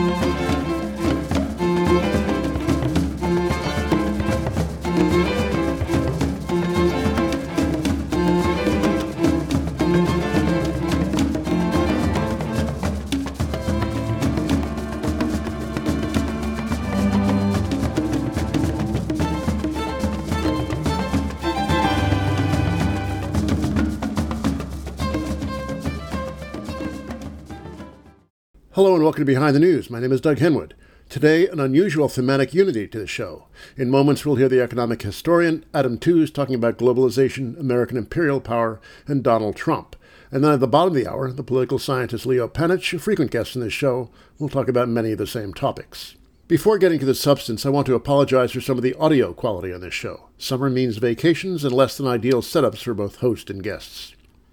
Hello and welcome to Behind the News. My name is Doug Henwood. Today, an unusual thematic unity to the show. In moments, we'll hear the economic historian Adam Tooze talking about globalization, American imperial power, and Donald Trump. And then at the bottom of the hour, the political scientist Leo Panitch, a frequent guest in this show, will talk about many of the same topics. Before getting to the substance, I want to apologize for some of the audio quality on this show. Summer means vacations and less than ideal setups for both host and guests.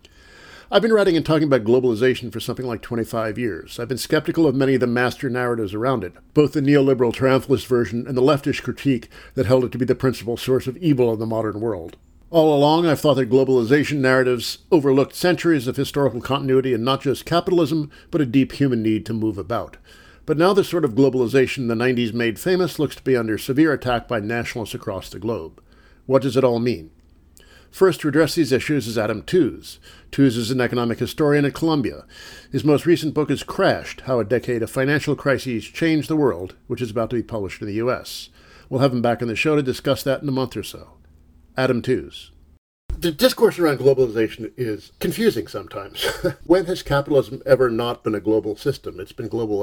I've been writing and talking about globalization for something like 25 years. I've been skeptical of many of the master narratives around it, both the neoliberal triumphalist version and the leftish critique that held it to be the principal source of evil in the modern world. All along, I've thought that globalization narratives overlooked centuries of historical continuity and not just capitalism, but a deep human need to move about. But now the sort of globalization the 90s made famous looks to be under severe attack by nationalists across the globe. What does it all mean? First to address these issues is Adam Tooze. Tooze is an economic historian at Columbia. His most recent book is Crashed, How a Decade of Financial Crises Changed the World, which is about to be published in the U.S. We'll have him back on the show to discuss that in a month or so. Adam Tooze. The discourse around globalization is confusing sometimes. When has capitalism ever not been a global system? It's been global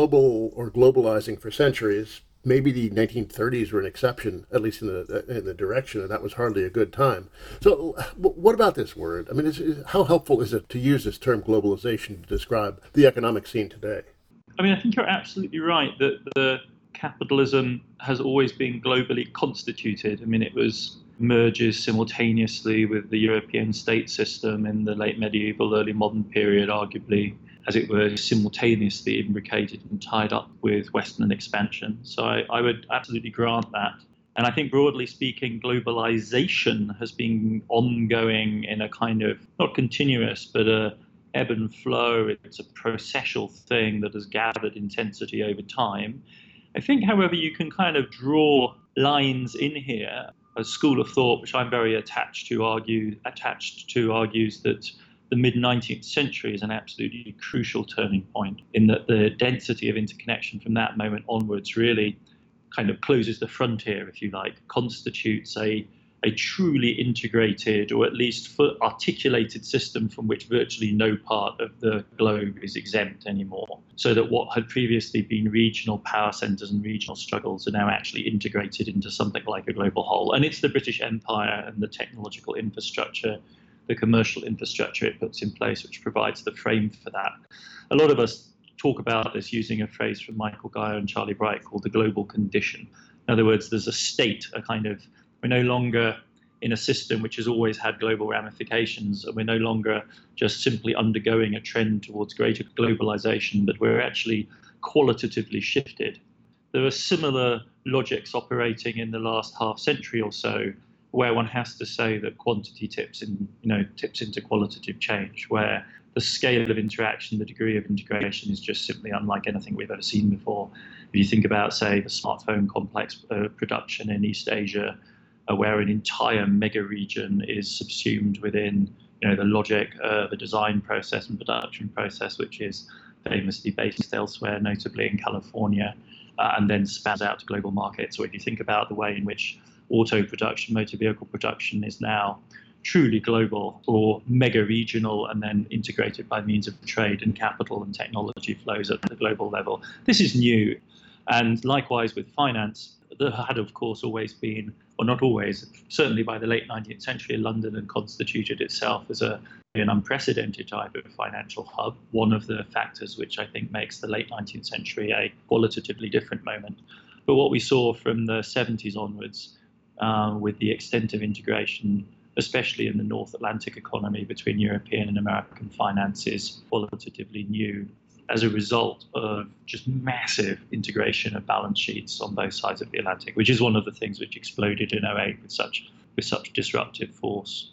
or globalizing for centuries. Maybe the 1930s were an exception, at least in the direction, and that was hardly a good time. So what about this word? I mean, how helpful is it to use this term globalization to describe the economic scene today? I mean, I think you're absolutely right that the capitalism has always been globally constituted. I mean, it was merges simultaneously with the European state system in the late medieval, early modern period, arguably, as it were, simultaneously imbricated and tied up with Western expansion. So I would absolutely grant that. And I think broadly speaking, globalization has been ongoing in a kind of, not continuous, but a ebb and flow. It's a processual thing that has gathered intensity over time. I think, however, you can kind of draw lines in here. A school of thought, which I'm very attached to, argues that the mid-19th century is an absolutely crucial turning point in that the density of interconnection from that moment onwards really kind of closes the frontier, if you like, constitutes a truly integrated or at least articulated system from which virtually no part of the globe is exempt anymore. So that what had previously been regional power centres and regional struggles are now actually integrated into something like a global whole. And it's the British Empire and the technological infrastructure, the commercial infrastructure it puts in place, which provides the frame for that. A lot of us talk about this using a phrase from Michael Geyer and Charlie Bright called the global condition. In other words, there's a state, we're no longer in a system which has always had global ramifications, and we're no longer just simply undergoing a trend towards greater globalization, but we're actually qualitatively shifted. There are similar logics operating in the last half century or so, where one has to say that quantity tips into qualitative change, where the scale of interaction, the degree of integration is just simply unlike anything we've ever seen before. If you think about, say, the smartphone complex production in East Asia, where an entire mega region is subsumed within the logic, the design process and production process, which is famously based elsewhere, notably in California, and then spans out to global markets. Or if you think about the way in which auto production, motor vehicle production is now truly global or mega regional and then integrated by means of trade and capital and technology flows at the global level. This is new. And likewise with finance, there had of course always been, or not always, certainly by the late 19th century, London had constituted itself as an unprecedented type of financial hub. One of the factors which I think makes the late 19th century a qualitatively different moment. But what we saw from the 70s onwards, with the extent of integration, especially in the North Atlantic economy between European and American finances, qualitatively new as a result of just massive integration of balance sheets on both sides of the Atlantic, which is one of the things which exploded in '08 with such disruptive force.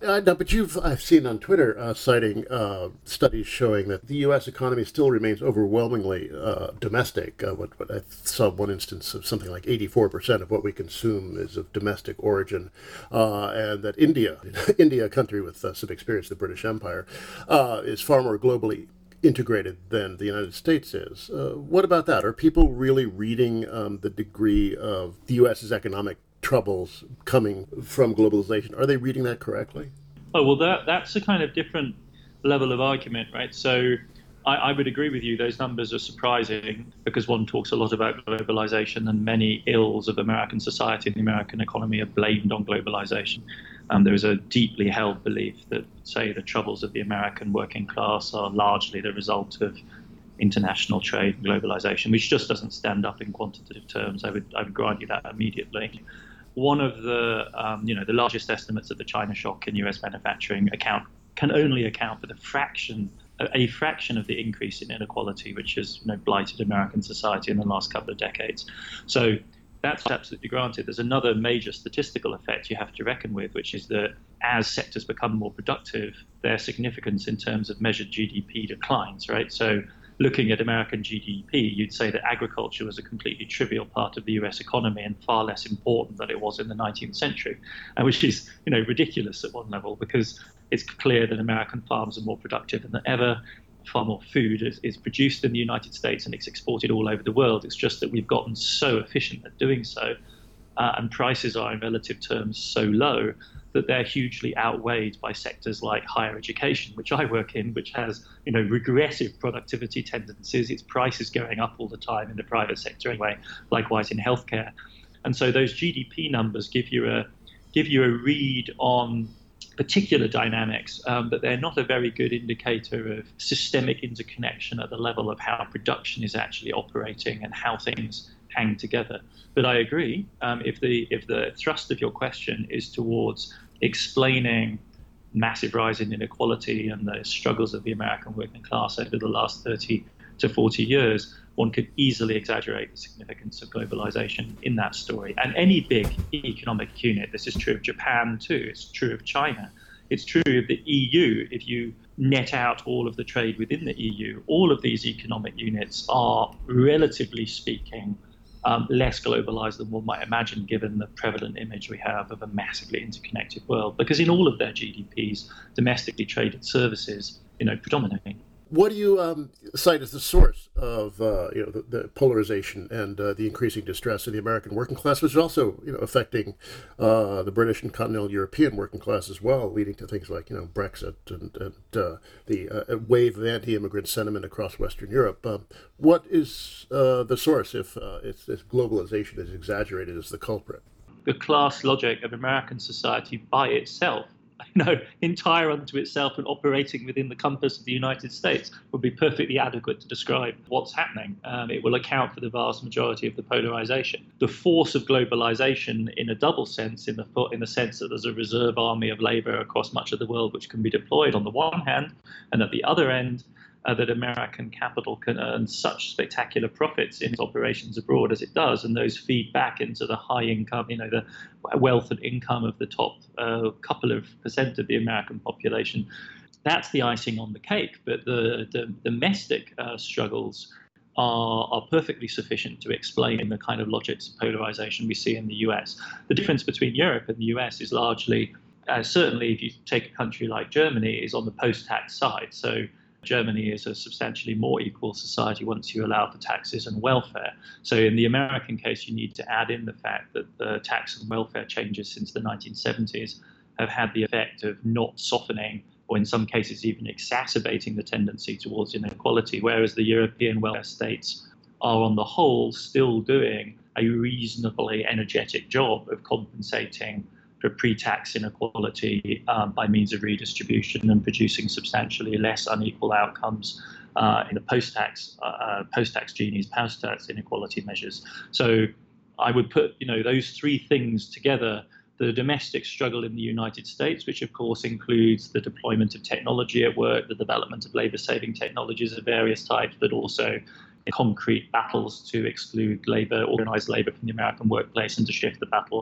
No, but I've seen on Twitter citing studies showing that the U.S. economy still remains overwhelmingly domestic. What I saw one instance of something like 84% of what we consume is of domestic origin, and that India, India, a country with some experience in the British Empire, is far more globally integrated than the United States is. What about that? Are people really reading the degree of the U.S.'s economic troubles coming from globalization? Are they reading that correctly? Oh, well, that's a kind of different level of argument, right? So I would agree with you. Those numbers are surprising because one talks a lot about globalization, and many ills of American society and the American economy are blamed on globalization. There is a deeply held belief that, say, the troubles of the American working class are largely the result of international trade and globalization, which just doesn't stand up in quantitative terms. I would grant you that immediately. One of the the largest estimates of the China shock in U.S. manufacturing can only account for a fraction of the increase in inequality, which has blighted American society in the last couple of decades. So that's absolutely granted. There's another major statistical effect you have to reckon with, which is that as sectors become more productive, their significance in terms of measured GDP declines, right? So looking at American GDP, you'd say that agriculture was a completely trivial part of the US economy and far less important than it was in the 19th century, which is ridiculous at one level, because it's clear that American farms are more productive than ever. Far more food is produced in the United States and it's exported all over the world. It's just that we've gotten so efficient at doing so, and prices are in relative terms so low that they're hugely outweighed by sectors like higher education, which I work in, which has regressive productivity tendencies. Its price is going up all the time in the private sector anyway, likewise in healthcare. And so those GDP numbers give you a read on particular dynamics, but they're not a very good indicator of systemic interconnection at the level of how production is actually operating and how things hang together. But I agree, if the thrust of your question is towards explaining massive rise in inequality and the struggles of the American working class over the last 30 to 40 years, one could easily exaggerate the significance of globalization in that story. And any big economic unit, this is true of Japan too, it's true of China, it's true of the EU. If you net out all of the trade within the EU, all of these economic units are, relatively speaking, less globalized than one might imagine, given the prevalent image we have of a massively interconnected world. Because in all of their GDPs, domestically traded services, predominate. What do you cite as the source of the polarization and the increasing distress of the American working class, which is also affecting the British and continental European working class as well, leading to things like Brexit and the wave of anti-immigrant sentiment across Western Europe? What is the source if globalization is exaggerated as the culprit? The class logic of American society by itself, entire unto itself and operating within the compass of the United States, would be perfectly adequate to describe what's happening. It will account for the vast majority of the polarization. The force of globalization, in a double sense, in the sense that there's a reserve army of labor across much of the world which can be deployed on the one hand, and at the other end, that American capital can earn such spectacular profits in its operations abroad as it does, and those feed back into the high income, the wealth and income of the top couple of percent of the American population. That's the icing on the cake. But the domestic struggles are perfectly sufficient to explain the kind of logics of polarization we see in the US. The difference between Europe and the US is largely, certainly if you take a country like Germany, is on the post-tax side. So Germany is a substantially more equal society once you allow for taxes and welfare. So in the American case, you need to add in the fact that the tax and welfare changes since the 1970s have had the effect of not softening, or in some cases even exacerbating, the tendency towards inequality, whereas the European welfare states are on the whole still doing a reasonably energetic job of compensating for pre-tax inequality by means of redistribution and producing substantially less unequal outcomes in the post-tax Gini's post-tax inequality measures. So I would put those three things together: the domestic struggle in the United States, which of course includes the deployment of technology at work, the development of labor-saving technologies of various types, but also concrete battles to exclude organized labor from the American workplace and to shift the battle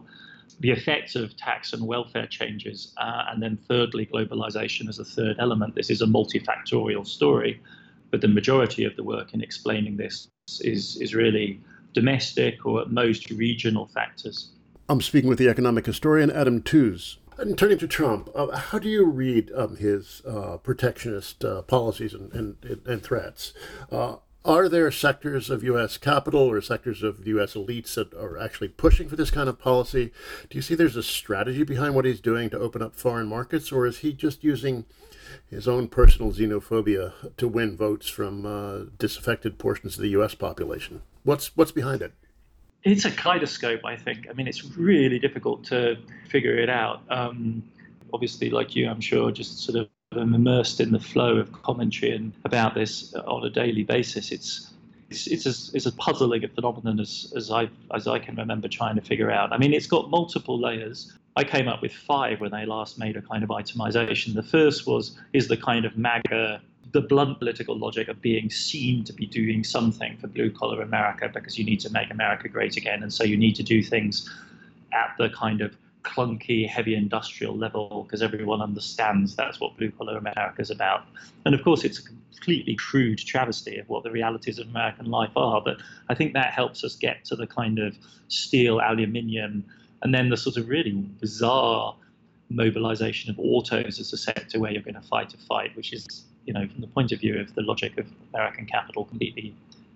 the effects of tax and welfare changes, and then thirdly, globalization as a third element. This is a multifactorial story, but the majority of the work in explaining this is really domestic or at most regional factors. I'm speaking with the economic historian Adam Tooze. And turning to Trump, how do you read his protectionist policies and threats? Are there sectors of U.S. capital or sectors of U.S. elites that are actually pushing for this kind of policy? Do you see there's a strategy behind what he's doing to open up foreign markets, or is he just using his own personal xenophobia to win votes from disaffected portions of the U.S. population? What's behind it? It's a kaleidoscope, I think. I mean, it's really difficult to figure it out. Obviously, like you, I'm sure, just sort of immersed in the flow of commentary and about this on a daily basis. It's as puzzling a phenomenon as I can remember trying to figure out. I mean, it's got multiple layers. I came up with 5 when they last made a kind of itemization. The first is the kind of MAGA, the blunt political logic of being seen to be doing something for blue-collar America because you need to make America great again. And so you need to do things at the kind of clunky, heavy industrial level because everyone understands that's what blue-collar America is about. And of course, it's a completely crude travesty of what the realities of American life are. But I think that helps us get to the kind of steel, aluminium, and then the sort of really bizarre mobilization of autos as a sector where you're going to fight a fight, which is, from the point of view of the logic of American capital, completely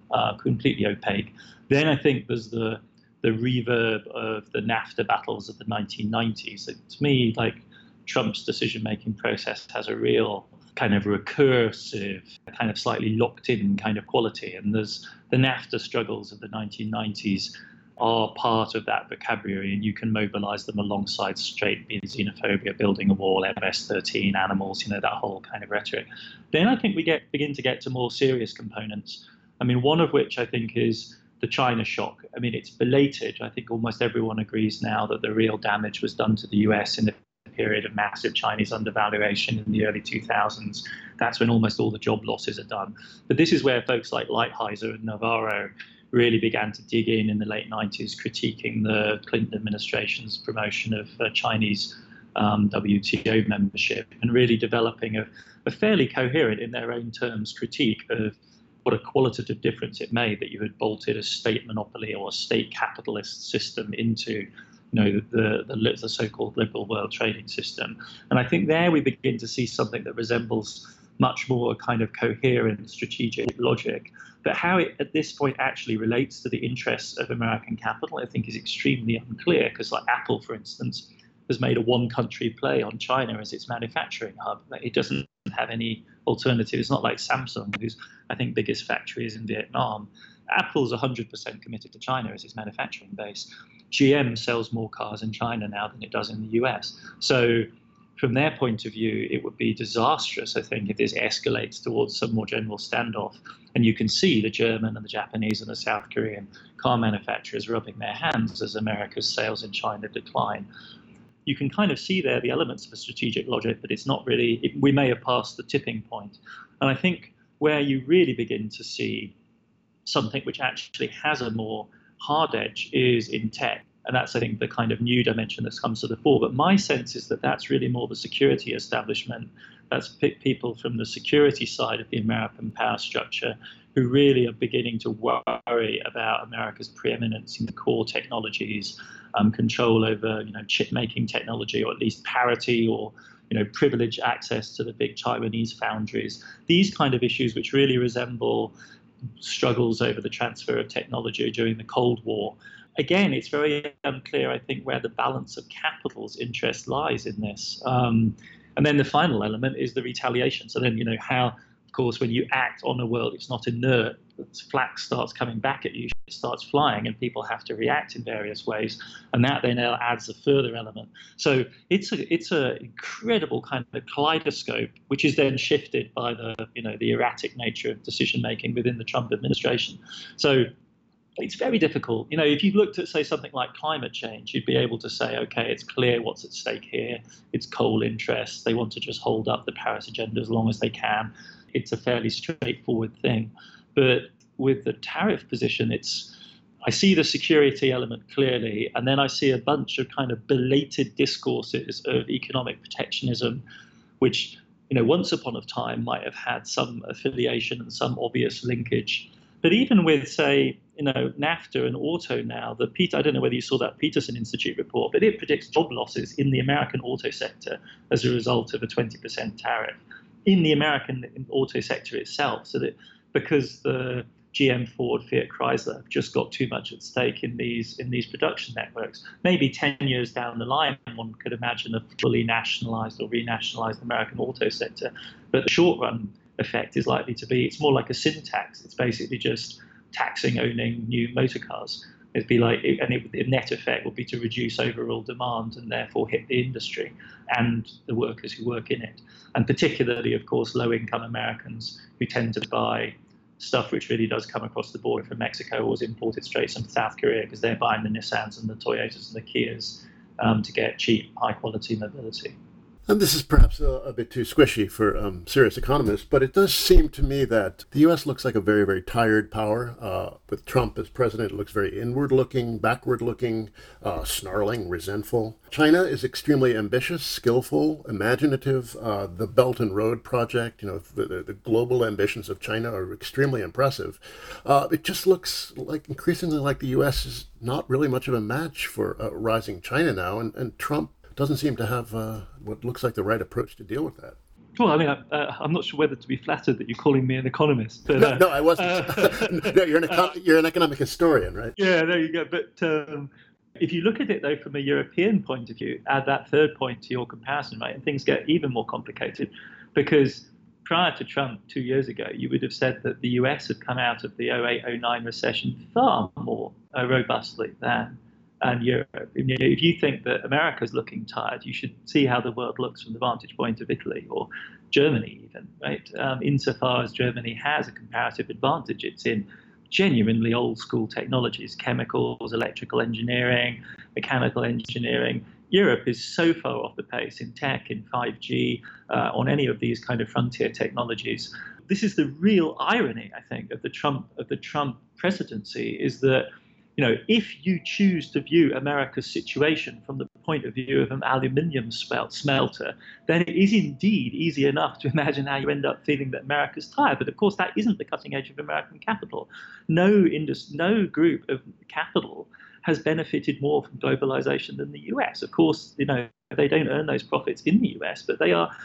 opaque. Then I think there's the reverb of the NAFTA battles of the 1990s. To me, like, Trump's decision-making process has a real kind of recursive, kind of slightly locked-in kind of quality. And there's the NAFTA struggles of the 1990s are part of that vocabulary, and you can mobilize them alongside straight being xenophobia, building a wall, MS-13, animals, that whole kind of rhetoric. Then I think we begin to get to more serious components. I mean, one of which I think is the China shock. I mean, it's belated. I think almost everyone agrees now that the real damage was done to the US in the period of massive Chinese undervaluation in the early 2000s. That's when almost all the job losses are done. But this is where folks like Lighthizer and Navarro really began to dig in the late 90s, critiquing the Clinton administration's promotion of Chinese WTO membership and really developing a fairly coherent, in their own terms, critique of what a qualitative difference it made that you had bolted a state monopoly or a state capitalist system into the so-called liberal world trading system. And I think there we begin to see something that resembles much more a kind of coherent strategic logic. But how it at this point actually relates to the interests of American capital, I think, is extremely unclear, because like Apple, for instance, has made a one-country play on China as its manufacturing hub. It doesn't have any alternative. It's not like Samsung, whose, I think, biggest factory is in Vietnam. Apple's 100% committed to China as its manufacturing base. GM sells more cars in China now than it does in the US. So from their point of view, it would be disastrous, I think, if this escalates towards some more general standoff. And you can see the German and the Japanese and the South Korean car manufacturers rubbing their hands as America's sales in China decline. You can kind of see there the elements of a strategic logic, but it's not really, we may have passed the tipping point. And I think where you really begin to see something which actually has a more hard edge is in tech. And that's, I think, the kind of new dimension that's comes to the fore. But my sense is that that's really more the security establishment. That's people from the security side of the American power structure who really are beginning to worry about America's preeminence in the core technologies, control over, chip-making technology, or at least parity, or privileged access to the big Taiwanese foundries. These kind of issues, which really resemble struggles over the transfer of technology during the Cold War. Again, it's very unclear, I think, where the balance of capital's interest lies in this. And then the final element is the retaliation. So then, how, of course, when you act on a world, it's not inert, flak starts coming back at you, it starts flying, and people have to react in various ways. And that then adds a further element. So it's a incredible kind of kaleidoscope, which is then shifted by the erratic nature of decision making within the Trump administration. So it's very difficult. If you looked at, say, something like climate change, you'd be able to say, okay, it's clear what's at stake here. It's coal interests. They want to just hold up the Paris agenda as long as they can. It's a fairly straightforward thing. But with the tariff position, I see the security element clearly, and then I see a bunch of kind of belated discourses of economic protectionism, which, once upon a time might have had some affiliation and some obvious linkage. But even with, say, NAFTA and auto now, I don't know whether you saw that Peterson Institute report, but it predicts job losses in the American auto sector as a result of a 20% tariff in the American auto sector itself. So that because the GM, Ford, Fiat, Chrysler have just got too much at stake in these production networks. Maybe 10 years down the line, one could imagine a fully nationalized or renationalized American auto sector. But the short run effect is likely to be, it's more like a sin tax. It's basically just taxing owning new motor cars. It'd be like, the net effect would be to reduce overall demand and therefore hit the industry and the workers who work in it. And particularly, of course, low-income Americans who tend to buy stuff which really does come across the border from Mexico or is imported straight from South Korea, because they're buying the Nissans and the Toyotas and the Kias to get cheap, high-quality mobility. And this is perhaps a bit too squishy for serious economists, but it does seem to me that the U.S. looks like a very, very tired power. With Trump as president, it looks very inward-looking, backward-looking, snarling, resentful. China is extremely ambitious, skillful, imaginative. The Belt and Road Project, the global ambitions of China are extremely impressive. It just looks like increasingly like the U.S. is not really much of a match for rising China now, and Trump doesn't seem to have what looks like the right approach to deal with that. Well, I mean, I'm not sure whether to be flattered that you're calling me an economist. But, no, I wasn't. No, you're an economic historian, right? Yeah, there you go. But if you look at it, though, from a European point of view, add that third point to your comparison, right, and things get even more complicated. Because prior to Trump 2 years ago, you would have said that the US had come out of the 08-09 recession far more robustly than Europe. If you think that America's looking tired, you should see how the world looks from the vantage point of Italy or Germany even, right? Insofar as Germany has a comparative advantage, it's in genuinely old school technologies, chemicals, electrical engineering, mechanical engineering. Europe is so far off the pace in tech, in 5G, on any of these kind of frontier technologies. This is the real irony, I think, of the Trump presidency, is that if you choose to view America's situation from the point of view of an aluminium smelter, then it is indeed easy enough to imagine how you end up feeling that America's tired. But of course, that isn't the cutting edge of American capital. No group of capital has benefited more from globalization than the US. Of course, they don't earn those profits in the US, but they are,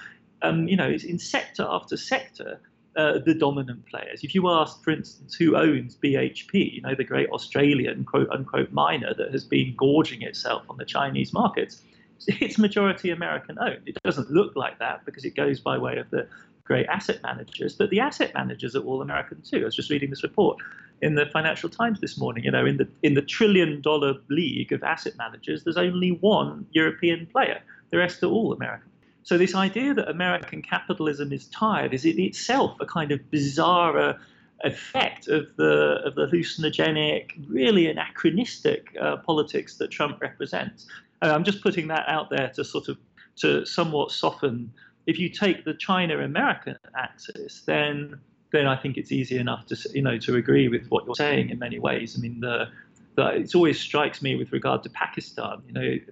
in sector after sector, the dominant players. If you ask, for instance, who owns BHP, the great Australian quote-unquote miner that has been gorging itself on the Chinese markets, it's majority American owned. It doesn't look like that because it goes by way of the great asset managers, but the asset managers are all American too. I was just reading this report in the Financial Times this morning. In the $1 trillion league of asset managers, there's only one European player. The rest are all American. So this idea that American capitalism is tired is in itself a kind of bizarre effect of the hallucinogenic, really anachronistic politics that Trump represents. I'm just putting that out there to somewhat soften. If you take the China-American axis, then I think it's easy enough to agree with what you're saying in many ways. I mean, it always strikes me with regard to Pakistan.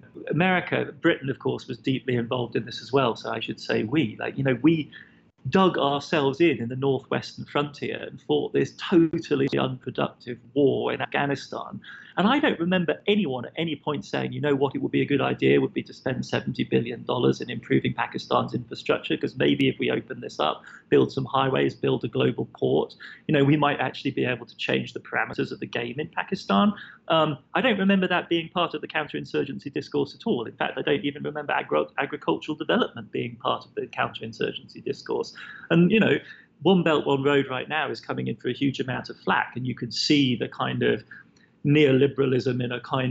Britain, of course, was deeply involved in this as well. So I should say we dug ourselves in the northwestern frontier and fought this totally unproductive war in Afghanistan. And I don't remember anyone at any point saying, what it would be a good idea would be to spend $70 billion in improving Pakistan's infrastructure, because maybe if we open this up, build some highways, build a global port, we might actually be able to change the parameters of the game in Pakistan. I don't remember that being part of the counterinsurgency discourse at all. In fact, I don't even remember agricultural development being part of the counterinsurgency discourse. And, One Belt, One Road right now is coming in for a huge amount of flack, and you can see the kind of neoliberalism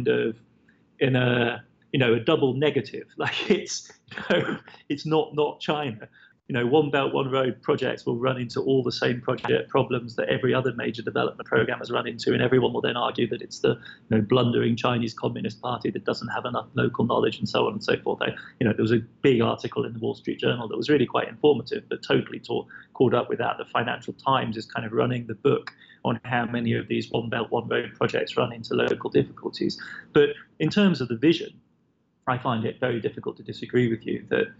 in a double negative. Like it's not China. One Belt, One Road projects will run into all the same project problems that every other major development program has run into, and everyone will then argue that it's the blundering Chinese Communist Party that doesn't have enough local knowledge and so on and so forth. There was a big article in the Wall Street Journal that was really quite informative, but totally caught up with that. The Financial Times is kind of running the book on how many of these One Belt, One Road projects run into local difficulties. But in terms of the vision, I find it very difficult to disagree with you that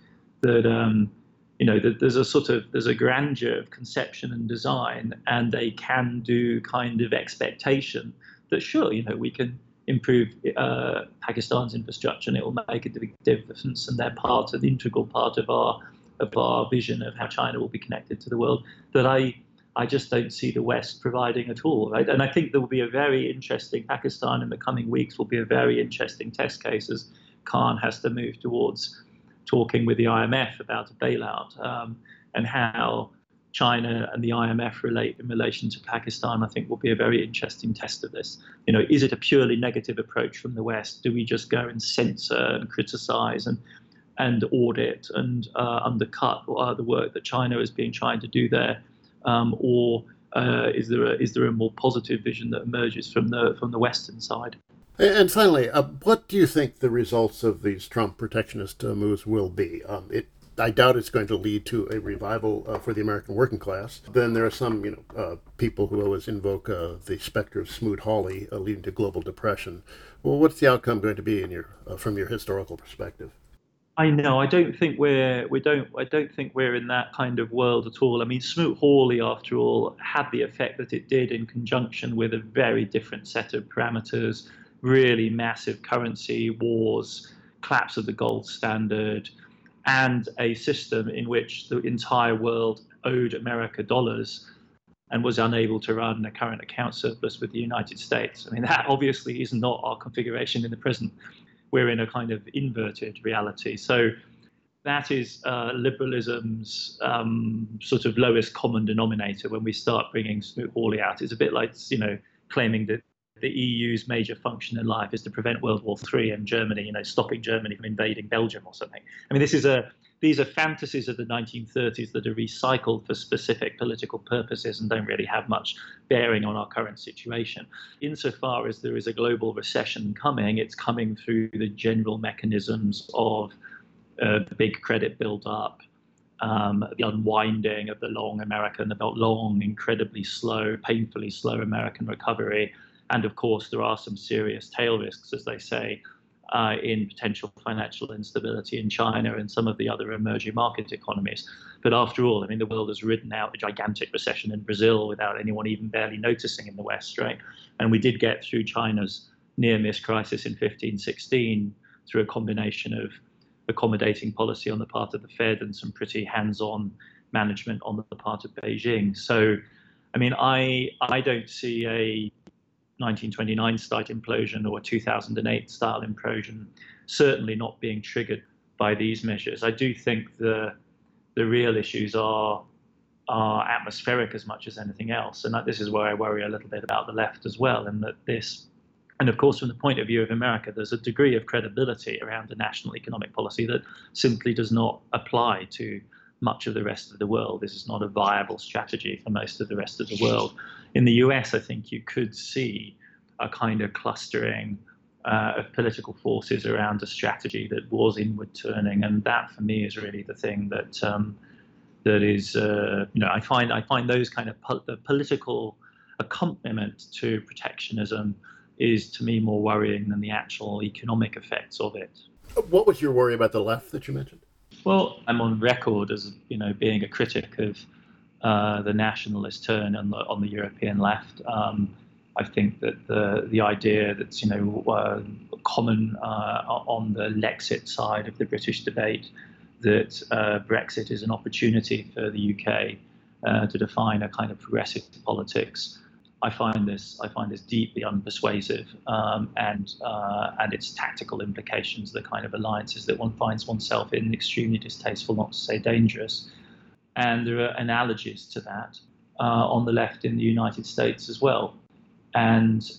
there's a grandeur of conception and design and a can-do kind of expectation that sure, we can improve Pakistan's infrastructure and it will make a big difference, and they're an integral part of our vision of how China will be connected to the world, that I just don't see the West providing at all, right? And I think there will be a very interesting Pakistan in the coming weeks will be a very interesting test case as Khan has to move towards talking with the IMF about a bailout, and how China and the IMF relate in relation to Pakistan, I think will be a very interesting test of this. Is it a purely negative approach from the West? Do we just go and censor and criticize and audit and undercut the work that China has been trying to do there? Or is there a more positive vision that emerges from the Western side? And finally, what do you think the results of these Trump protectionist moves will be? I doubt it's going to lead to a revival for the American working class. Then there are some, people who always invoke the specter of Smoot-Hawley leading to global depression. Well, what's the outcome going to be from your historical perspective? I know. I don't think we're in that kind of world at all. I mean, Smoot-Hawley, after all, had the effect that it did in conjunction with a very different set of parameters. Really massive currency wars, collapse of the gold standard, and a system in which the entire world owed America dollars and was unable to run a current account surplus with the United States. I mean, that obviously is not our configuration in the present. We're in a kind of inverted reality. So that is liberalism's sort of lowest common denominator when we start bringing Smoot-Hawley out. It's a bit like, claiming that the EU's major function in life is to prevent World War III and Germany, stopping Germany from invading Belgium or something. I mean, these are fantasies of the 1930s that are recycled for specific political purposes and don't really have much bearing on our current situation. Insofar as there is a global recession coming, it's coming through the general mechanisms of the big credit build-up, the unwinding of the long, incredibly slow, painfully slow American recovery. And of course, there are some serious tail risks, as they say, in potential financial instability in China and some of the other emerging market economies. But after all, I mean, the world has ridden out a gigantic recession in Brazil without anyone even barely noticing in the West, right? And we did get through China's near-miss crisis in 15-16 through a combination of accommodating policy on the part of the Fed and some pretty hands-on management on the part of Beijing. So, I mean, I don't see a 1929 style implosion or a 2008 style implosion, certainly not being triggered by these measures. I do think the real issues are atmospheric as much as anything else, and this is where I worry a little bit about the left as well. And of course, from the point of view of America, there's a degree of credibility around the national economic policy that simply does not apply to much of the rest of the world. This is not a viable strategy for most of the rest of the world. In the US, I think you could see a kind of clustering of political forces around a strategy that was inward turning, and that for me is really the thing that is, I find those kind of the political accompaniment to protectionism is to me more worrying than the actual economic effects of it. What was your worry about the left that you mentioned? Well, I'm on record as being a critic of the nationalist turn on the European left. I think that the idea that's common on the Lexit side of the British debate, that Brexit is an opportunity for the UK to define a kind of progressive politics. I find this deeply unpersuasive, and its tactical implications, the kind of alliances that one finds oneself in, extremely distasteful, not to say dangerous. And there are analogies to that on the left in the United States as well. And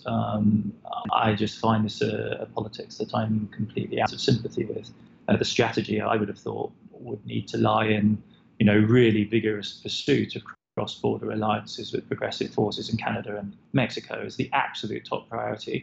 I just find this a politics that I'm completely out of sympathy with. The strategy, I would have thought, would need to lie in really vigorous pursuit of cross-border alliances with progressive forces in Canada and Mexico is the absolute top priority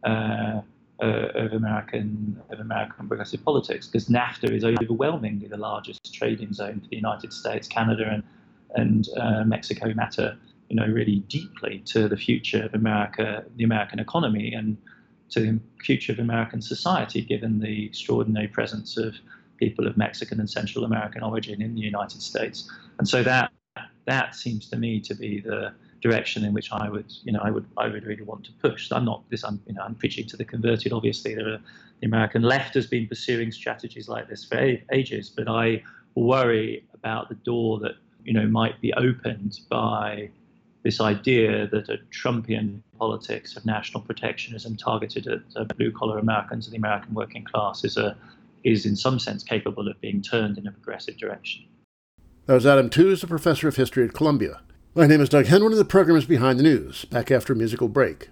of American progressive politics, because NAFTA is overwhelmingly the largest trading zone for the United States. Canada and Mexico matter, really deeply to the future of America, the American economy, and to the future of American society, given the extraordinary presence of people of Mexican and Central American origin in the United States. And so that seems to me to be the direction in which I would really want to push. I'm preaching to the converted. Obviously, the American left has been pursuing strategies like this for ages, but I worry about the door that might be opened by this idea that a Trumpian politics of national protectionism targeted at blue-collar Americans and the American working class is in some sense capable of being turned in a progressive direction. That was Adam Tooze, a professor of history at Columbia. My name is Doug Henwood, and the program is Behind the News, back after a musical break.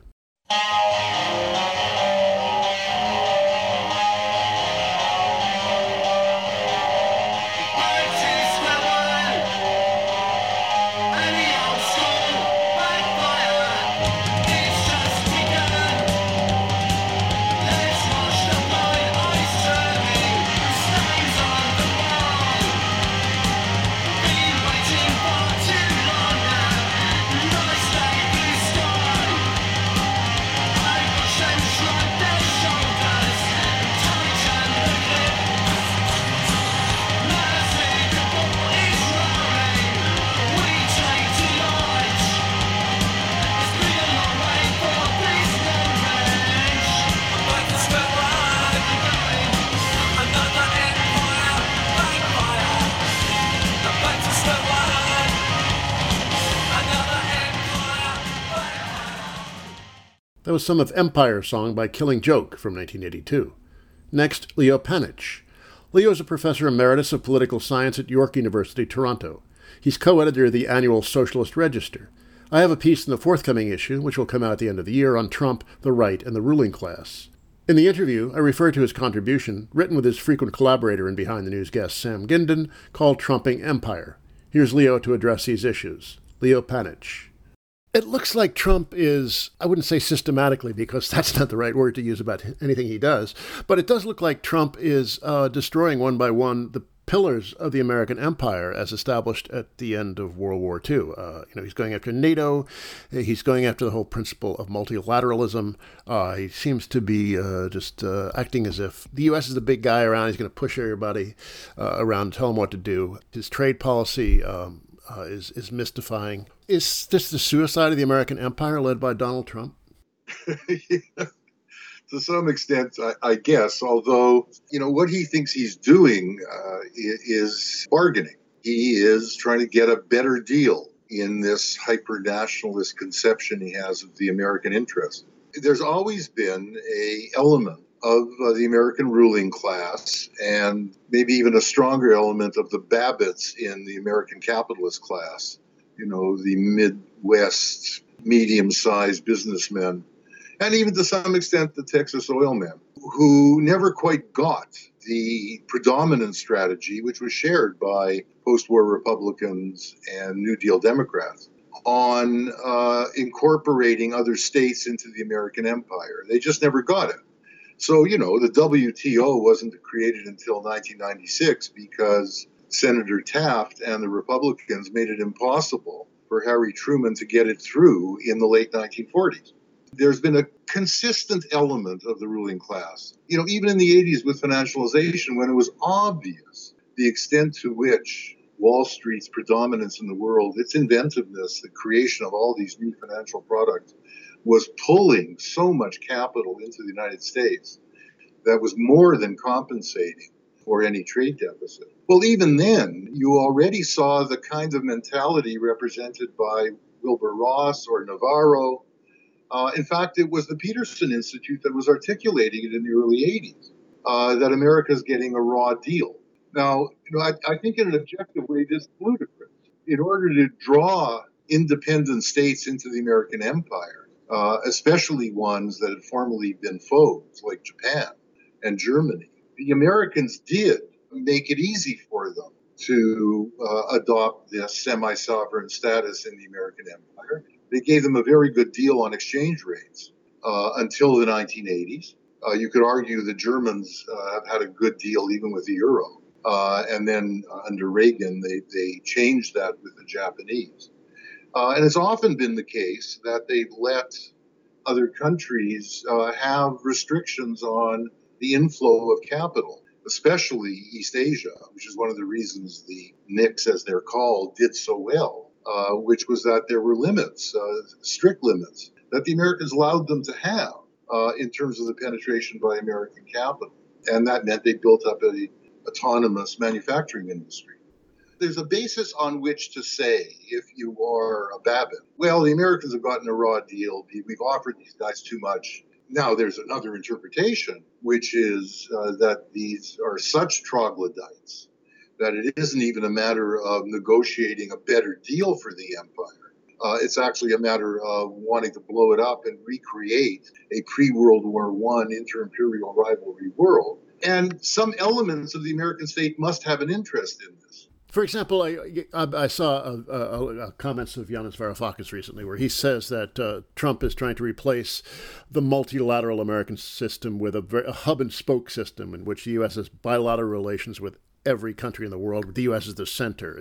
That was some of Empire Song by Killing Joke from 1982. Next, Leo Panitch. Leo is a professor emeritus of political science at York University, Toronto. He's co-editor of the annual Socialist Register. I have a piece in the forthcoming issue, which will come out at the end of the year, on Trump, the right, and the ruling class. In the interview, I refer to his contribution, written with his frequent collaborator and Behind the News guest Sam Gindin, called Trumping Empire. Here's Leo to address these issues. Leo Panitch. It looks like Trump is, I wouldn't say systematically, because that's not the right word to use about anything he does, but it does look like Trump is destroying one by one the pillars of the American empire as established at the end of World War II. He's going after NATO. He's going after the whole principle of multilateralism. He seems to be just acting as if the U.S. is the big guy around. He's going to push everybody around and tell them what to do. His trade policy is mystifying. Is this the suicide of the American empire led by Donald Trump? Yeah, to some extent, I guess, although, what he thinks he's doing is bargaining. He is trying to get a better deal in this hyper-nationalist conception he has of the American interest. There's always been an element of the American ruling class, and maybe even a stronger element of the Babbitts in the American capitalist class, the Midwest medium-sized businessmen, and even to some extent the Texas oil men, who never quite got the predominant strategy, which was shared by post-war Republicans and New Deal Democrats, on incorporating other states into the American empire. They just never got it. So, the WTO wasn't created until 1996 because Senator Taft and the Republicans made it impossible for Harry Truman to get it through in the late 1940s. There's been a consistent element of the ruling class, even in the 80s with financialization, when it was obvious the extent to which Wall Street's predominance in the world, its inventiveness, the creation of all these new financial products, was pulling so much capital into the United States that was more than compensating for any trade deficit. Well, even then, you already saw the kind of mentality represented by Wilbur Ross or Navarro. In fact, it was the Peterson Institute that was articulating it in the early 80s, that America's getting a raw deal. Now, I think in an objective way, this is ludicrous. In order to draw independent states into the American empire, especially ones that had formerly been foes, like Japan and Germany, the Americans did make it easy for them to adopt this semi-sovereign status in the American empire. They gave them a very good deal on exchange rates until the 1980s. You could argue the Germans have had a good deal even with the euro. And then under Reagan, they changed that with the Japanese. And it's often been the case that they've let other countries have restrictions on the inflow of capital, especially East Asia, which is one of the reasons the NICs, as they're called, did so well, which was that there were limits, strict limits, that the Americans allowed them to have in terms of the penetration by American capital. And that meant they built up an autonomous manufacturing industry. There's a basis on which to say, if you are a Babin, well, the Americans have gotten a raw deal. We've offered these guys too much. Now, there's another interpretation, which is that these are such troglodytes that it isn't even a matter of negotiating a better deal for the empire. It's actually a matter of wanting to blow it up and recreate a pre-World War I inter-imperial rivalry world. And some elements of the American state must have an interest in this. For example, I saw comments of Yanis Varoufakis recently where he says that Trump is trying to replace the multilateral American system with a hub and spoke system in which the U.S. has bilateral relations with every country in the world, with the U.S. as the center.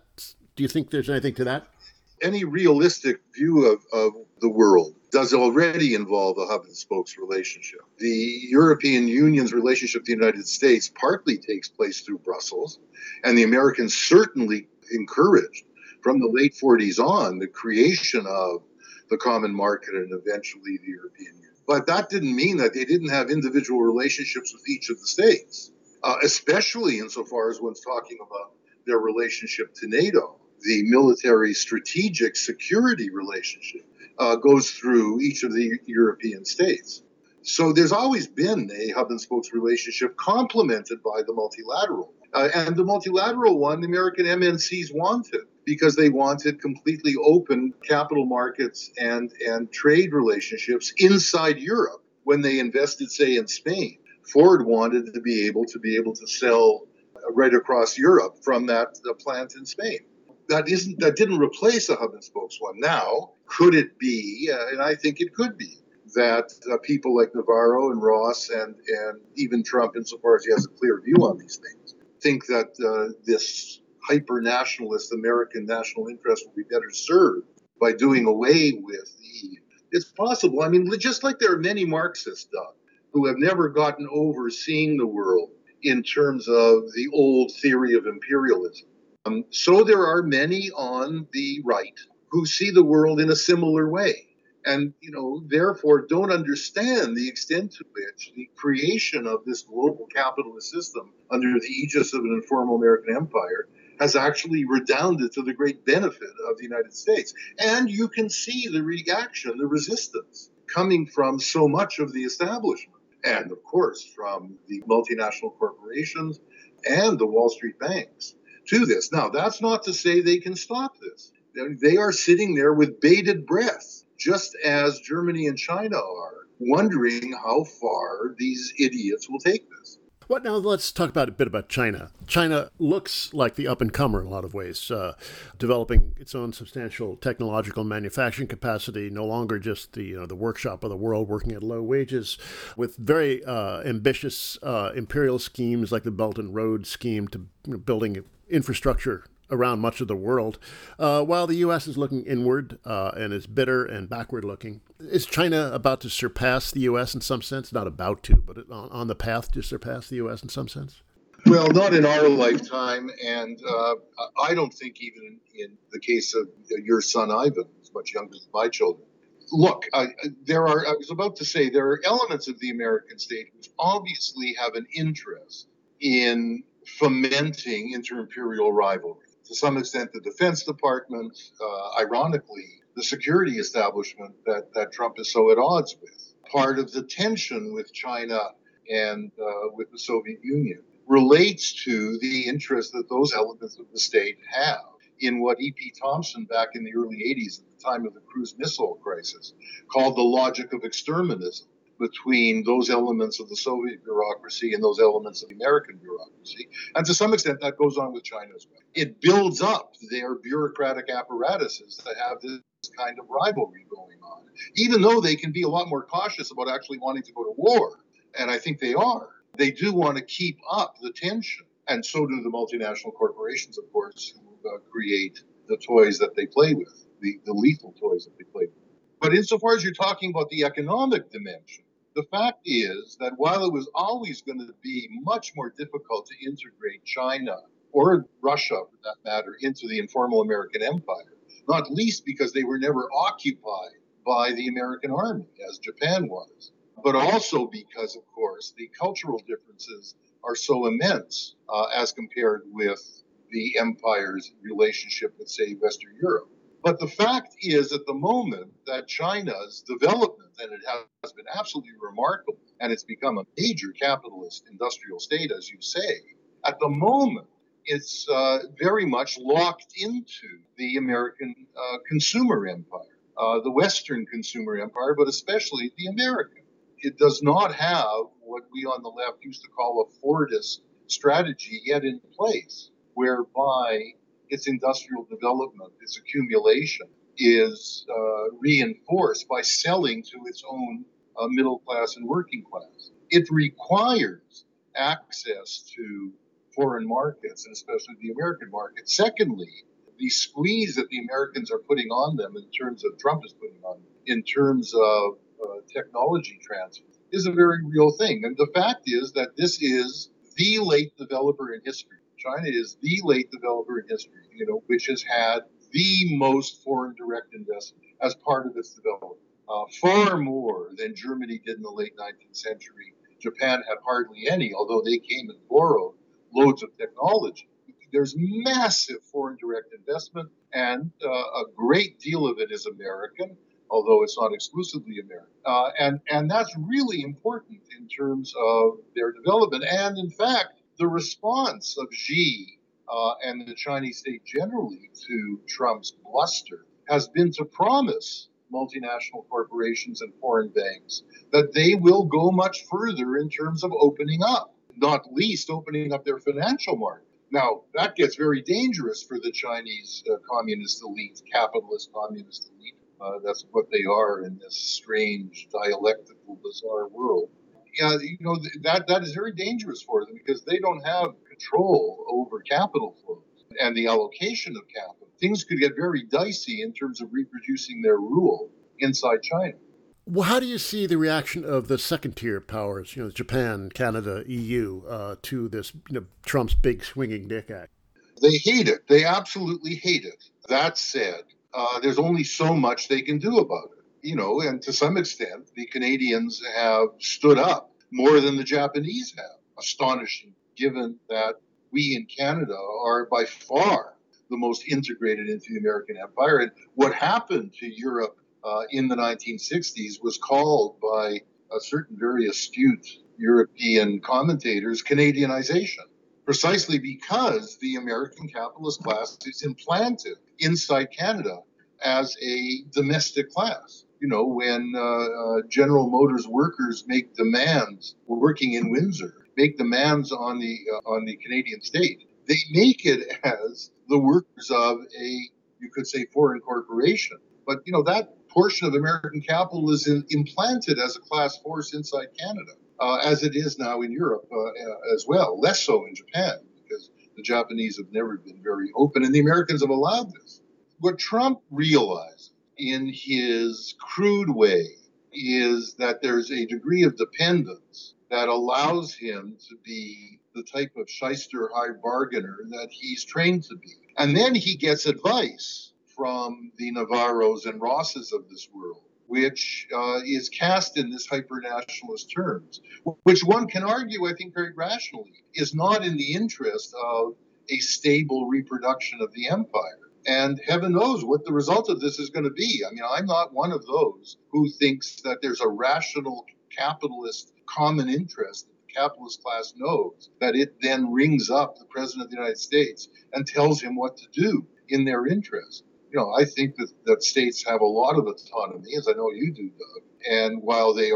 Do you think there's anything to that? Any realistic view of the world does already involve a hub and spokes relationship. The European Union's relationship with the United States partly takes place through Brussels, and the Americans certainly encouraged from the late 40s on the creation of the common market and eventually the European Union. But that didn't mean that they didn't have individual relationships with each of the states, especially insofar as one's talking about their relationship to NATO. The military strategic security relationship goes through each of the European states. So there's always been a hub and spokes relationship complemented by the multilateral. And the multilateral one, the American MNCs wanted, because they wanted completely open capital markets and trade relationships inside Europe when they invested, say, in Spain. Ford wanted to be able to sell right across Europe from that plant in Spain. That didn't replace a hub and spokes one. Now, could it be, and I think it could be, that people like Navarro and Ross and even Trump, insofar as he has a clear view on these things, think that this hyper-nationalist American national interest will be better served by doing away with the EU. It's possible. I mean, just like there are many Marxists, Doug, who have never gotten over seeing the world in terms of the old theory of imperialism. So there are many on the right who see the world in a similar way and, therefore don't understand the extent to which the creation of this global capitalist system under the aegis of an informal American empire has actually redounded to the great benefit of the United States. And you can see the reaction, the resistance coming from so much of the establishment and, of course, from the multinational corporations and the Wall Street banks to this. Now, that's not to say they can stop this. They are sitting there with bated breath, just as Germany and China are, wondering how far these idiots will take this. Well, now let's talk a bit about China. China looks like the up-and-comer in a lot of ways, developing its own substantial technological manufacturing capacity, no longer just the workshop of the world working at low wages, with very ambitious imperial schemes like the Belt and Road scheme to building infrastructure around much of the world, while the U.S. is looking inward and is bitter and backward-looking. Is China about to surpass the U.S. in some sense? Not about to, but on the path to surpass the U.S. in some sense? Well, not in our lifetime, and I don't think even in the case of your son Ivan, who's much younger than my children. Look, I was about to say there are elements of the American state which obviously have an interest in fomenting inter-imperial rivalry. To some extent, the Defense Department, ironically, the security establishment that Trump is so at odds with. Part of the tension with China and with the Soviet Union relates to the interest that those elements of the state have in what E.P. Thompson back in the early 80s at the time of the cruise missile crisis called the logic of exterminism. between those elements of the Soviet bureaucracy and those elements of the American bureaucracy. And to some extent, that goes on with China as well. It builds up their bureaucratic apparatuses that have this kind of rivalry going on, even though they can be a lot more cautious about actually wanting to go to war. And I think they are. They do want to keep up the tension. And so do the multinational corporations, of course, who create the toys that they play with, the lethal toys that they play with. But insofar as you're talking about the economic dimension, the fact is that while it was always going to be much more difficult to integrate China or Russia, for that matter, into the informal American empire, not least because they were never occupied by the American army, as Japan was, but also because, of course, the cultural differences are so immense as compared with the empire's relationship with, say, Western Europe. But the fact is, at the moment, that China's development, and it has been absolutely remarkable, and it's become a major capitalist industrial state, as you say, at the moment, it's very much locked into the American consumer empire, the Western consumer empire, but especially the American. It does not have what we on the left used to call a Fordist strategy yet in place, whereby its industrial development, its accumulation, is reinforced by selling to its own middle class and working class. It requires access to foreign markets, and especially the American market. Secondly, the squeeze that the Americans are putting on them in terms of Trump is putting on them, in terms of technology transfer, is a very real thing. And the fact is that this is the late developer in history. China is the late developer in history, which has had the most foreign direct investment as part of its development, far more than Germany did in the late 19th century. Japan had hardly any, although they came and borrowed loads of technology. There's massive foreign direct investment, and a great deal of it is American, although it's not exclusively American. And that's really important in terms of their development. And in fact, the response of Xi and the Chinese state generally to Trump's bluster has been to promise multinational corporations and foreign banks that they will go much further in terms of opening up, not least opening up their financial market. Now, that gets very dangerous for the Chinese communist elite, capitalist communist elite. That's what they are in this strange, dialectical, bizarre world. Yeah, that is very dangerous for them because they don't have control over capital flows and the allocation of capital. Things could get very dicey in terms of reproducing their rule inside China. Well, how do you see the reaction of the second-tier powers, Japan, Canada, EU, to this, Trump's big swinging dick act? They hate it. They absolutely hate it. That said, there's only so much they can do about it. And to some extent, the Canadians have stood up more than the Japanese have. Astonishing, given that we in Canada are by far the most integrated into the American empire. And what happened to Europe in the 1960s was called by a certain very astute European commentators Canadianization, precisely because the American capitalist class is implanted inside Canada as a domestic class. When General Motors workers make demands, working in Windsor, make demands on the Canadian state, they make it as the workers of you could say, foreign corporation. But that portion of American capital is implanted as a class force inside Canada, as it is now in Europe as well. Less so in Japan, because the Japanese have never been very open, and the Americans have allowed this. What Trump realized in his crude way is that there's a degree of dependence that allows him to be the type of shyster high bargainer that he's trained to be. And then he gets advice from the Navarros and Rosses of this world, which is cast in this hyper-nationalist terms, which one can argue, I think very rationally, is not in the interest of a stable reproduction of the empire. And heaven knows what the result of this is going to be. I mean, I'm not one of those who thinks that there's a rational capitalist common interest that the capitalist class knows, that it then rings up the President of the United States and tells him what to do in their interest. I think that states have a lot of autonomy, as I know you do, Doug. And while they are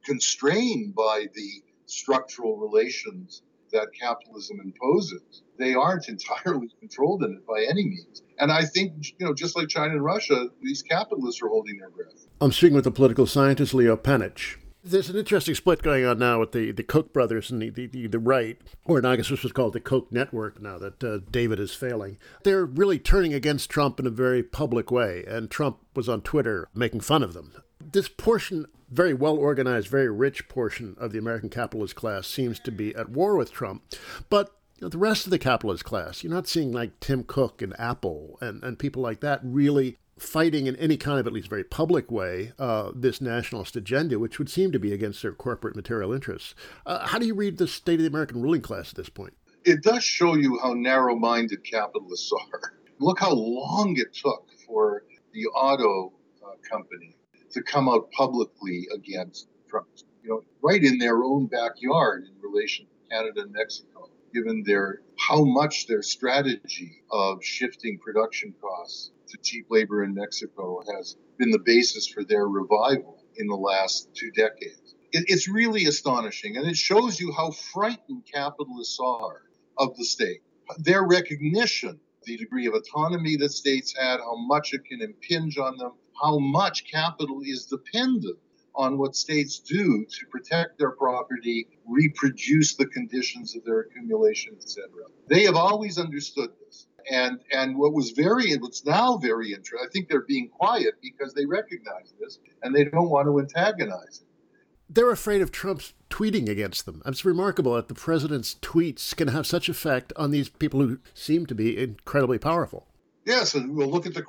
constrained by the structural relations that capitalism imposes. They aren't entirely controlled in it by any means. And I think, just like China and Russia, these capitalists are holding their breath. I'm speaking with the political scientist Leo Panitch. There's an interesting split going on now with the Koch brothers and the right, or I guess this was called the Koch network now that David is failing. They're really turning against Trump in a very public way, and Trump was on Twitter making fun of them. This portion, very well-organized, very rich portion of the American capitalist class seems to be at war with Trump. But the rest of the capitalist class, you're not seeing like Tim Cook and Apple and people like that really fighting in any kind of, at least very public way, this nationalist agenda, which would seem to be against their corporate material interests. How do you read the state of the American ruling class at this point? It does show you how narrow-minded capitalists are. Look how long it took for the auto company to come out publicly against Trump, right in their own backyard in relation to Canada and Mexico, given how much their strategy of shifting production costs to cheap labor in Mexico has been the basis for their revival in the last 2 decades. It's really astonishing, and it shows you how frightened capitalists are of the state. Their recognition, the degree of autonomy that states had, how much it can impinge on them, how much capital is dependent on what states do to protect their property, reproduce the conditions of their accumulation, etc. They have always understood this. And what's now very interesting, I think they're being quiet because they recognize this and they don't want to antagonize it. They're afraid of Trump's tweeting against them. It's remarkable that the president's tweets can have such effect on these people who seem to be incredibly powerful. Yes, and we'll look at the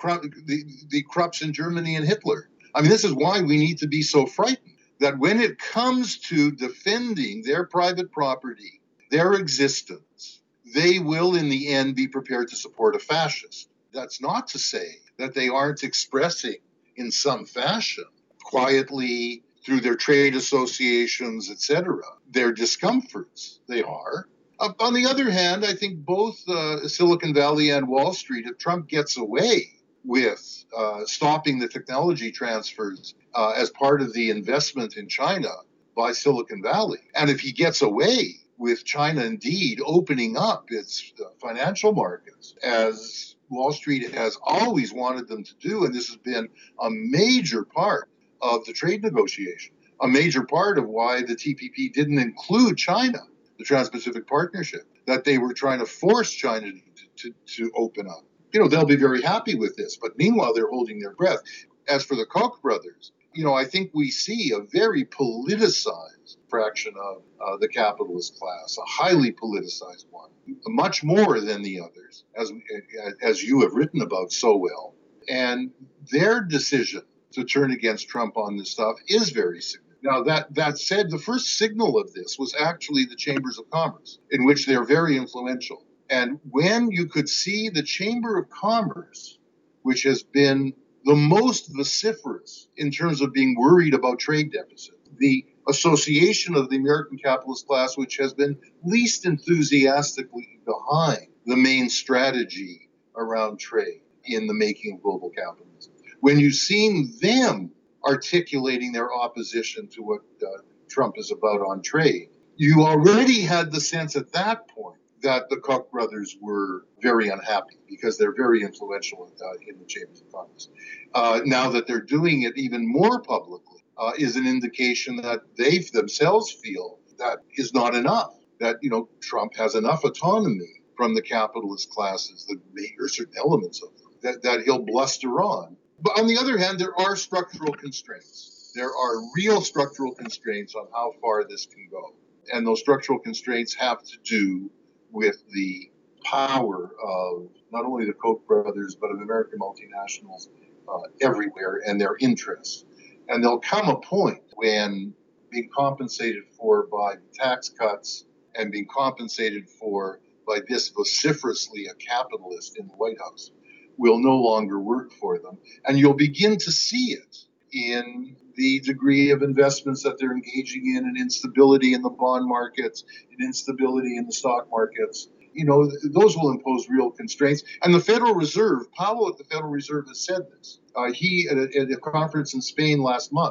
Krupps in Germany and Hitler. I mean, this is why we need to be so frightened that when it comes to defending their private property, their existence, they will in the end be prepared to support a fascist. That's not to say that they aren't expressing in some fashion, quietly through their trade associations, etc., their discomforts. They are. On the other hand, I think both Silicon Valley and Wall Street, if Trump gets away with stopping the technology transfers as part of the investment in China by Silicon Valley, and if he gets away with China indeed opening up its financial markets, as Wall Street has always wanted them to do, and this has been a major part of the trade negotiation, a major part of why the TPP didn't include China, the Trans-Pacific Partnership, that they were trying to force China to open up. They'll be very happy with this, but meanwhile, they're holding their breath. As for the Koch brothers, I think we see a very politicized fraction of the capitalist class, a highly politicized one, much more than the others, as you have written about so well. And their decision to turn against Trump on this stuff is very significant. Now, that said, the first signal of this was actually the Chambers of Commerce, in which they're very influential. And when you could see the Chamber of Commerce, which has been the most vociferous in terms of being worried about trade deficits, the association of the American capitalist class, which has been least enthusiastically behind the main strategy around trade in the making of global capitalism. When you've seen them articulating their opposition to what Trump is about on trade, you already had the sense at that point that the Koch brothers were very unhappy because they're very influential in the Chambers of Commerce. Now that they're doing it even more publicly is an indication that they themselves feel that is not enough, that, Trump has enough autonomy from the capitalist classes, or certain elements of them, that he'll bluster on. But on the other hand, there are structural constraints. There are real structural constraints on how far this can go. And those structural constraints have to do with the power of not only the Koch brothers, but of American multinationals everywhere and their interests. And there'll come a point when being compensated for by tax cuts and being compensated for by this vociferously a capitalist in the White House will no longer work for them. And you'll begin to see it in the degree of investments that they're engaging in, and instability in the bond markets, and instability in the stock markets. Those will impose real constraints. And the Federal Reserve, Powell at the Federal Reserve has said this. He, at a conference in Spain last month,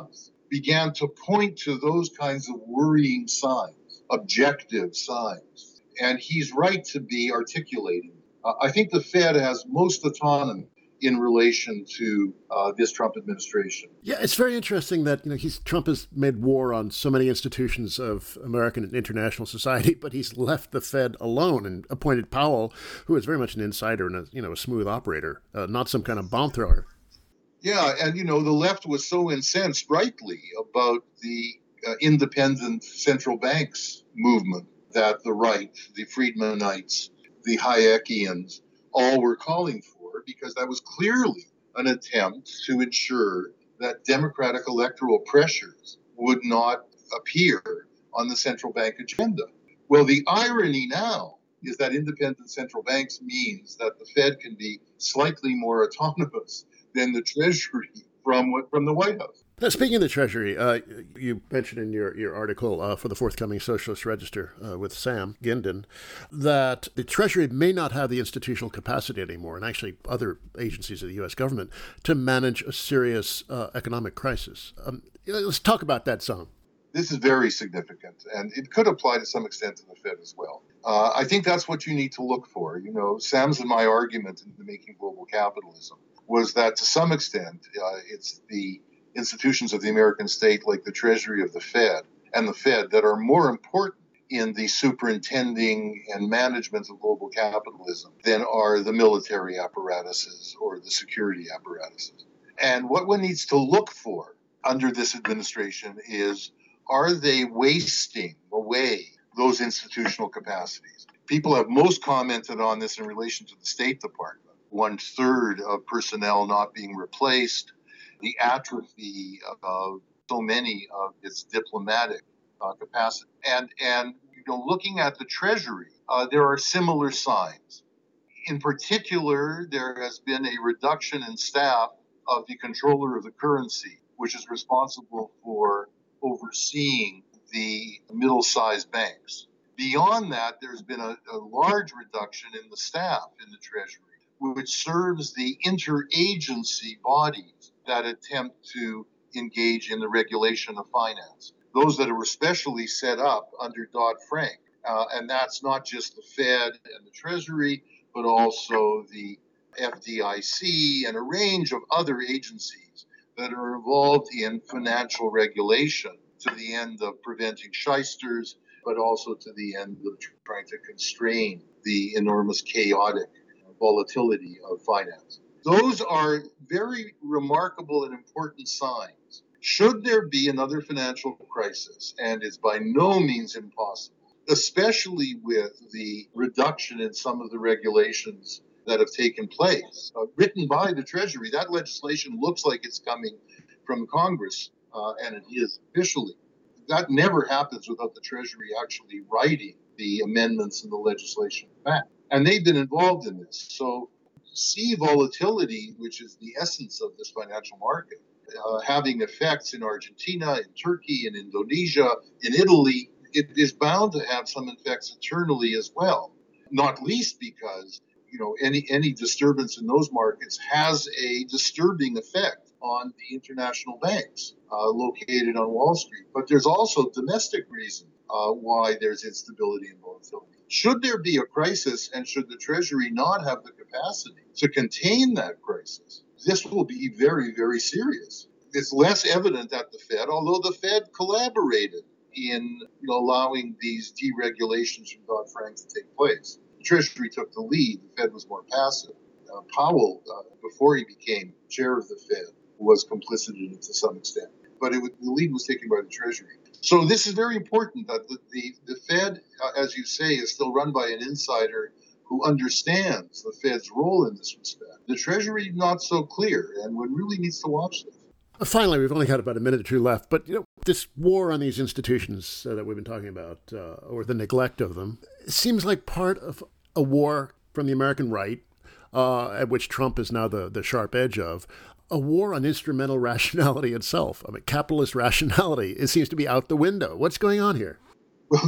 began to point to those kinds of worrying signs, objective signs. And he's right to be articulating. I think the Fed has most autonomy in relation to this Trump administration. Yeah, it's very interesting that Trump has made war on so many institutions of American and international society, but he's left the Fed alone and appointed Powell, who is very much an insider and a smooth operator, not some kind of bomb thrower. Yeah, and the left was so incensed, rightly, about the independent central banks movement that the right, the Friedmanites, the Hayekians, all were calling for, because that was clearly an attempt to ensure that democratic electoral pressures would not appear on the central bank agenda. Well, the irony now is that independent central banks means that the Fed can be slightly more autonomous than the Treasury from the White House. Now, speaking of the Treasury, you mentioned in your article for the forthcoming Socialist Register with Sam Gindin that the Treasury may not have the institutional capacity anymore, and actually other agencies of the U.S. government, to manage a serious economic crisis. Let's talk about that some. This is very significant, and it could apply to some extent to the Fed as well. I think that's what you need to look for. Sam's and my argument in the Making Global Capitalism was that to some extent it's the institutions of the American state, like the Treasury of the Fed and the Fed, that are more important in the superintending and management of global capitalism than are the military apparatuses or the security apparatuses. And what one needs to look for under this administration is, are they wasting away those institutional capacities? People have most commented on this in relation to the State Department. 1/3 of personnel not being replaced, the atrophy of so many of its diplomatic capacity. And looking at the Treasury, there are similar signs. In particular, there has been a reduction in staff of the controller of the currency, which is responsible for overseeing the middle-sized banks. Beyond that, there's been a large reduction in the staff in the Treasury, which serves the interagency bodies that attempt to engage in the regulation of finance. Those that are especially set up under Dodd-Frank. And that's not just the Fed and the Treasury, but also the FDIC and a range of other agencies that are involved in financial regulation to the end of preventing shysters, but also to the end of trying to constrain the enormous chaotic volatility of finance. Those are very remarkable and important signs. Should there be another financial crisis, and it's by no means impossible, especially with the reduction in some of the regulations that have taken place, written by the Treasury, that legislation looks like it's coming from Congress, and it is officially. That never happens without the Treasury actually writing the amendments in the legislation back. And they've been involved in this. So see volatility, which is the essence of this financial market, having effects in Argentina, in Turkey, in Indonesia, in Italy, it is bound to have some effects internally as well. Not least because any disturbance in those markets has a disturbing effect on the international banks located on Wall Street. But there's also domestic reasons why there's instability and volatility. Should there be a crisis, and should the Treasury not have the capacity to contain that crisis, this will be very, very serious. It's less evident at the Fed, although the Fed collaborated in allowing these deregulations from Dodd-Frank to take place. The Treasury took the lead. The Fed was more passive. Powell, before he became chair of the Fed, was complicit in it to some extent. But the lead was taken by the Treasury. So this is very important that the Fed, as you say, is still run by an insider who understands the Fed's role in this respect. The Treasury, not so clear, and one really needs to watch this. Finally, we've only got about a minute or two left, but this war on these institutions that we've been talking about, or the neglect of them, seems like part of a war from the American right, at which Trump is now the sharp edge of, a war on instrumental rationality itself. I mean, capitalist rationality, it seems to be out the window. What's going on here? Well,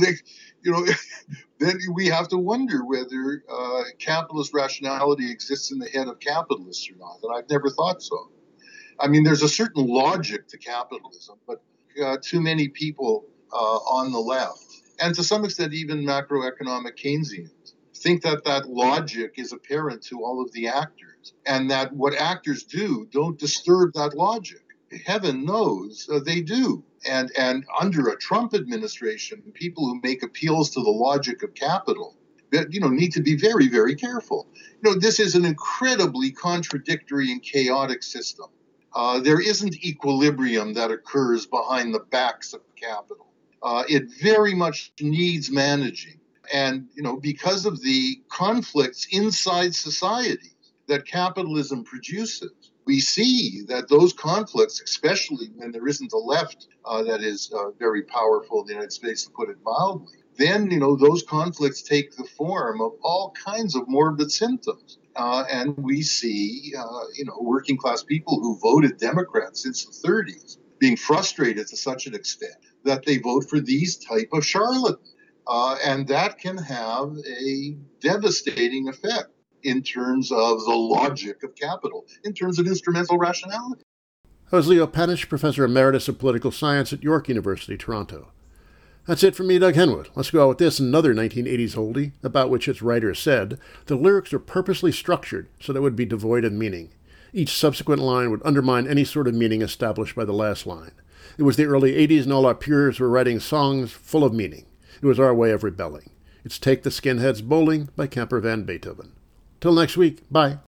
then we have to wonder whether capitalist rationality exists in the head of capitalists or not, and I've never thought so. I mean, there's a certain logic to capitalism, but too many people on the left, and to some extent even macroeconomic Keynesians, think that that logic is apparent to all of the actors, and that what actors do don't disturb that logic. Heaven knows they do. And under a Trump administration, people who make appeals to the logic of capital, need to be very, very careful. This is an incredibly contradictory and chaotic system. There isn't equilibrium that occurs behind the backs of capital. It very much needs managing. And, because of the conflicts inside societies that capitalism produces, we see that those conflicts, especially when there isn't a left that is very powerful in the United States, to put it mildly, then, those conflicts take the form of all kinds of morbid symptoms. And we see, working class people who voted Democrat since the 30s being frustrated to such an extent that they vote for these type of charlatans. And that can have a devastating effect in terms of the logic of capital, in terms of instrumental rationality. That was Leo Panitch, Professor Emeritus of Political Science at York University, Toronto. That's it from me, Doug Henwood. Let's go out with this, another 1980s oldie, about which its writer said, the lyrics are purposely structured so that it would be devoid of meaning. Each subsequent line would undermine any sort of meaning established by the last line. It was the early 80s and all our peers were writing songs full of meaning. It was our way of rebelling. It's Take the Skinheads Bowling by Camper Van Beethoven. Till next week, bye.